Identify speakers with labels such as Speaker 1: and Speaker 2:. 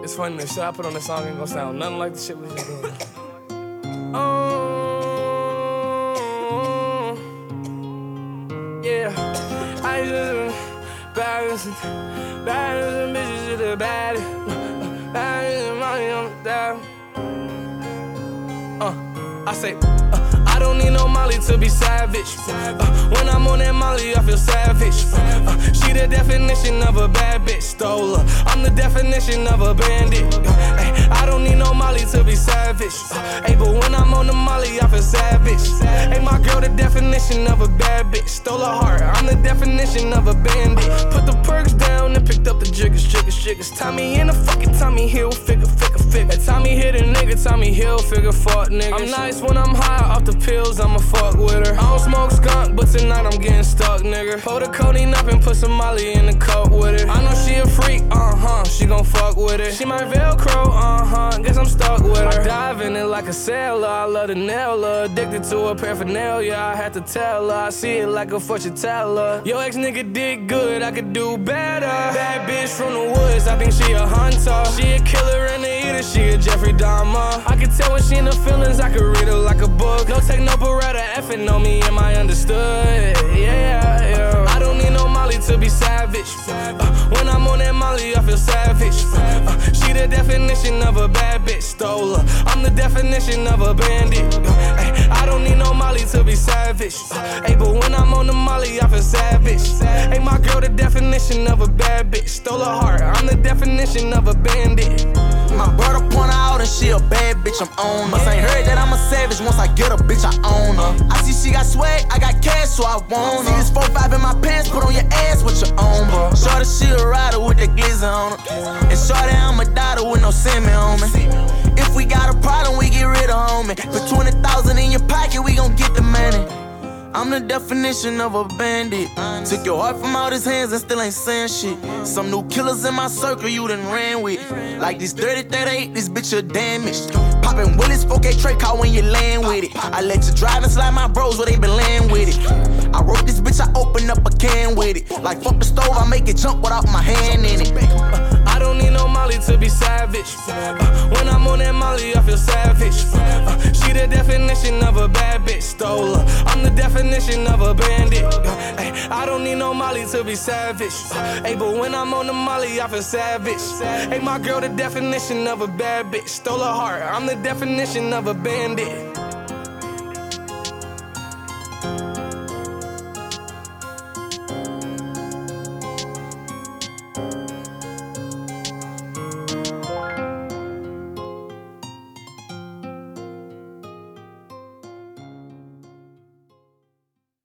Speaker 1: It's funny, the shit I put on the song ain't gonna sound nothing like the shit we just doing. Yeah, I just balancing bitches to the baddest. Balancing money on the dial. I say, I don't need no Molly to be savage. When I'm on that Molly, I feel savage. She the definition of a bad bitch, stole her. I'm the definition of a bandit. I don't need no Molly to be savage. But when I'm on the Molly, I feel savage. My girl the definition of a bad bitch, stole her heart. I'm the definition of a bandit. Put the perks down and picked up the jiggers. Tommy in the fucking Tommy Hilfiger. Tommy hit a nigga, Tommy Hilfiger, fuck niggas. I'm nice when I'm high off the pills, I'ma fuck with her. I don't smoke skunk, but tonight I'm getting stuck, nigga. Pull the codeine up and put some Molly in the cup with it. I know she a freak, she gon' fuck with it. She my Velcro, guess I'm stuck with her. I dive in it like a sailor, I love to nail her. Addicted to her paraphernalia, I had to tell her. I see it like a fortune teller. Yo ex nigga did good, I could do better. Bad bitch from the woods, I think she a hunter. She a killer and a eater, she a Jeffrey Dahmer. I can tell when she in the feelings, I could read her like a book. No take no beretta, effing on me, am I understood? Yeah. I don't need no Molly to be savage. When I'm on that Molly, I feel savage. She the definition of a bad bitch, stole her. I'm the definition of a bandit. I don't need no Molly to be savage. But when I'm on the Molly, I feel savage. My girl the definition of a bad bitch, stole her heart. I'm the definition of a bandit.
Speaker 2: My brother point her out and she a bad bitch, I'm on her. Ain't heard that I'm a savage, once I get a bitch, I own her. I see she got swag, I got cash, so I want her. See this 4-5 in my pants, put on your ass with your own, bro. Shorty, she a rider with the glizzy on her. And shorty, I'm a daughter with no semi on me. If we got a problem, we get rid of homie. Put 20,000 in your pocket, we gon' get the money. I'm the definition of a bandit. Took your heart from out his hands and still ain't saying shit. Some new killers in my circle you done ran with. Like this 30-38, this bitch a damaged. Poppin' Willis, 4K Trey car when you land with it. I let you drive and slide my bros where they been laying with it. I wrote this bitch, I open up a can with it. Like fuck the stove, I make it jump without my hand in it.
Speaker 1: I don't need no Molly to be savage. When I'm on that Molly, I feel savage. She the definition of a bad bitch, stole her. I'm the definition of a bandit. I don't need no Molly to be savage. But when I'm on the Molly, I feel savage. My girl the definition of a bad bitch, stole her heart. I'm the definition of a bandit.